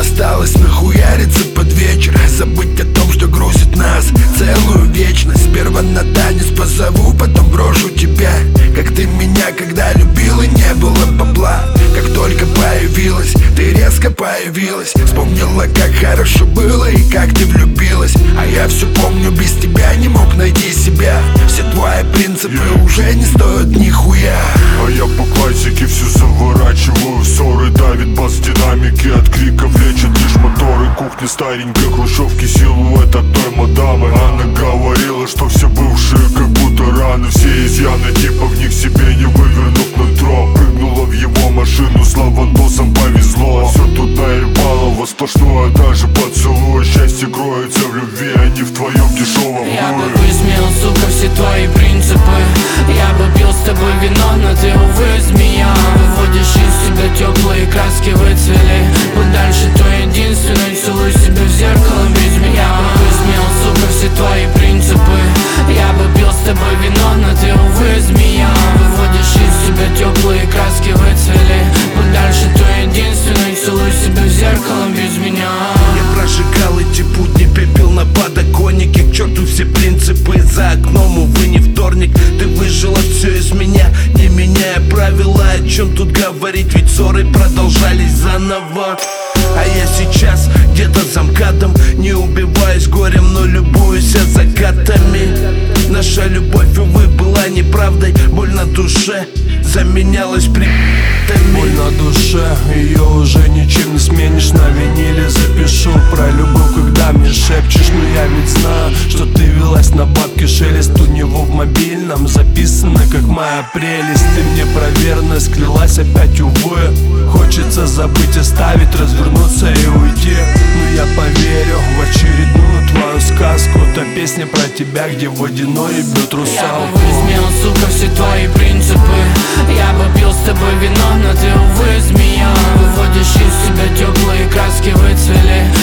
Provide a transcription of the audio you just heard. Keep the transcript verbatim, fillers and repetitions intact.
осталось нахуяриться под вечер, забыть о том, что грузит нас целую вечность. Сперва на танец позову, потом брошу тебя, как ты меня когда любил и не было бабла. Как только появилась, ты резко появилась, вспомнила, как хорошо было и как ты влюбилась. А я все помню, без тебя не мог найти себя. Все твои принципы yeah. уже не стоят нихуя. А я по классике все заворачиваю в ссоры. Давит бас динамики, от криков лечат лишь моторы. Кухня старенькой хрущевки, силуэт от той мадамы. Она говорила, что все бывшие как будто раны. Все изъяны, типа в них себе не вывернув нутро. Прыгнула в его машину, слава досам повезло. Все тут наебало, во сплошное даже поцелуй. Счастье кроется в любви, а не в твоем дешевом Я бы хуе. высмеял, сука, все твои принципы. Я бы пил с тобой вино, но ты, увы, змея. Выводишь из себя теплые краски, выцвели. Будь дальше той единственной, целуй себя в зеркало без меня. Я бы высмеял, сука, все твои принципы. Я бы пил с тобой вино, но ты, увы, змея. Выводишь из себя теплые краски, выцвели. Будь дальше той единственной, целуй себя в зеркало без меня. Я прожигал эти будни, пепел на подоконнике. К черту все принципы, за окном, увы, не вторник. Ты выжила все из меня, не меняя правила. О чем тут говорить, ведь ссоры продолжались заново. А я сейчас где-то за мкадом, не убиваюсь горем, но любуюсь закатами. Наша любовь, увы, была неправдой. Боль на душе заменялась приятами. Боль на душе, ее уже ничем не сменишь. На виниле запишу про любовь, когда мне шепчешь. Но я ведь знаю, что ты велась на бабке. Шелест у него в мобильном записано, как моя прелесть. Ты мне про верность клялась опять, увы. Хочется забыть, оставить, развернуться и уйти. Но я поверю в очередную твою сказку. Та песня про тебя, где водяной ебет русалку. Я бы высмеял, сука, все твои принципы. Я бы пил с тобой вино, но ты, увы, змея. Выводишь из себя теплые краски, выцвели.